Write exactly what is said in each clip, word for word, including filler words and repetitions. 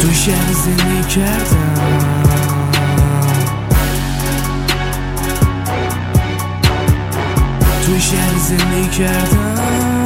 تو شهر زندگی کردم، تو شهر زندگی کردم،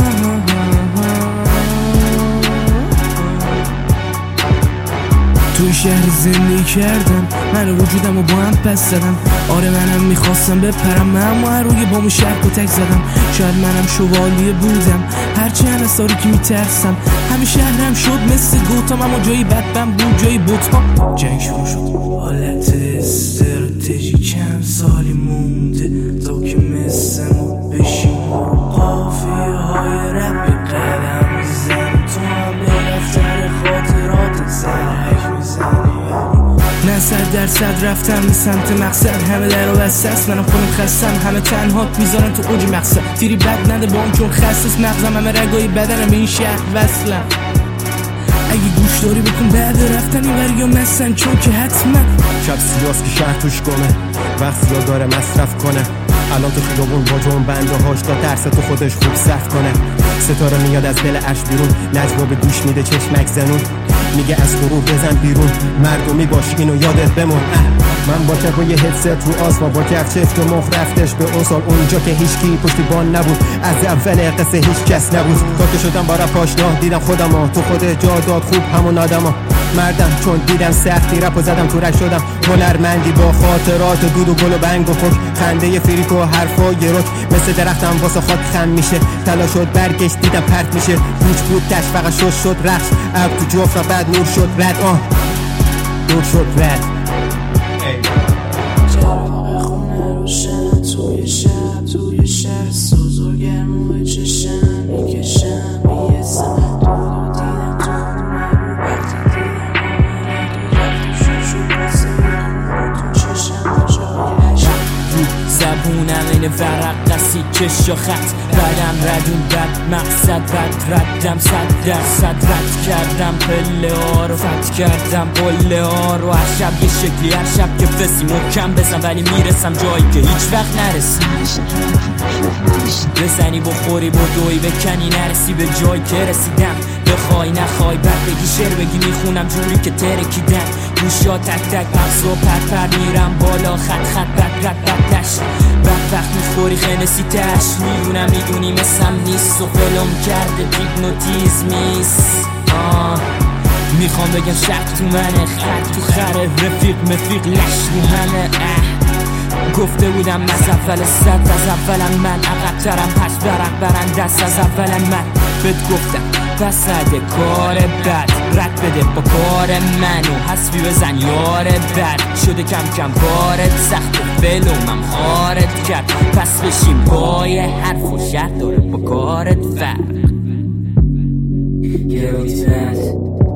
تو شهر زندگی کردم. من وجودم رو با هم پس زدم. آره منم میخواستم بپرم، اما روی بامو شهر کتک زدم. شاید منم شوالیه بودم، هرچند از تاریکی میترسم. همه شهرم شد مثل گوتام، اما جایی بدبم بود جایی بوتام. جنگ شروع شد، حالت استراتژی چند سالی مونده تا که مثل ما بشیم قافیه های ربی قدم میزن. تو هم به دفتر خاطرات سرک میزنی. من صد درصد رفتم به سمت مقصد، همه در رو بسته است، منم خودم خستم. همه تنهات میذارن تو اوج مقصد، تیری بد نده با هم چون خستست مغزم. همه رگای بدنم به این شهر وصلم. اگه گوش داری بکن بعد رفتن این ور یا مستن، چون که حتما شب سیاس که شهر توش کنه، وقت یا داره مصرف کنه. الان تو خیابون با جون بنده هاش تا درس تو خودش خوب صرف کنه. ستاره میاد از دل عرش بیرون، نجوا به گوش میده چشمک زنون. میگه از غرور بزن بیرون، مردمی باش اینو یادت بمون. من با کف و یه هدست رو آسما، با کف چفت و مخ رفتش به اون سال اونجا که هیچ کی پشتیبان نبود. از اول قصه هیچ کس نبود. تا که شدم با رپ آشنا، دیدم خودمو تو خود جا داد خوب همون آدما. مردم چون دیدم سختی رپ و زدم تو رک شدم هنرمندی با خاطرات دود و گل و بنگ و فک. خنده فریک و حرفای رک مثل درختم واسه خاک خم میشه. طلا شد برگشت دیدم پرت میشه. پوچ بود تش فقط شد شد رقص. اب تو جفت بعد نور شد رد. آه نور شد رد. چراغ خونه روشن توی شب، توی شهر سوز و گرم و چشم میکشم میسم. دود و دیدم تو خونه رو وقتی دیدم آمینه تو رفت و شد شد واسه میخون تو چشم جای عشق. رو زبونم این ورق قصی کش و خط، بعدم ردون بد مقصد بد ردم. صد درصد رد کردم پله ها رو، فت کردم قله ها رو. هر شب یه شکلی، هر شب که فسی محکم بزن ولی میرسم جایی که هیچ وقت نرسی. بزنی بخوری بدوی بکنی نرسی به جایی که رسیدم. بخوای نخوای بد بگی شعر بگی میخونم جوری که ترکیدم. گوشا تک تک مغز و پر پر میرم بالا، خط خط بد رد بد تش. بد وقت میخوری خنسی تش، میدونم میدونی مثلم نیست و فلم کرده پیپنوتیزمیست. آه میخوام بگم شک تو منه، خط تو خره، رفیق مفیق لش رو همه. اه گفته بودم از اول صد، از اولم من عقب ترم پس برق برن دست از اولم من. بهت گفتم پس نده کار بد، رد بده با کار منو حسبی بزن یار بد. شده کم کم کارت سخت و فلومم خارت کرد، پس بشیم پای حرف و شهر داره با کارت فرق. یه رویت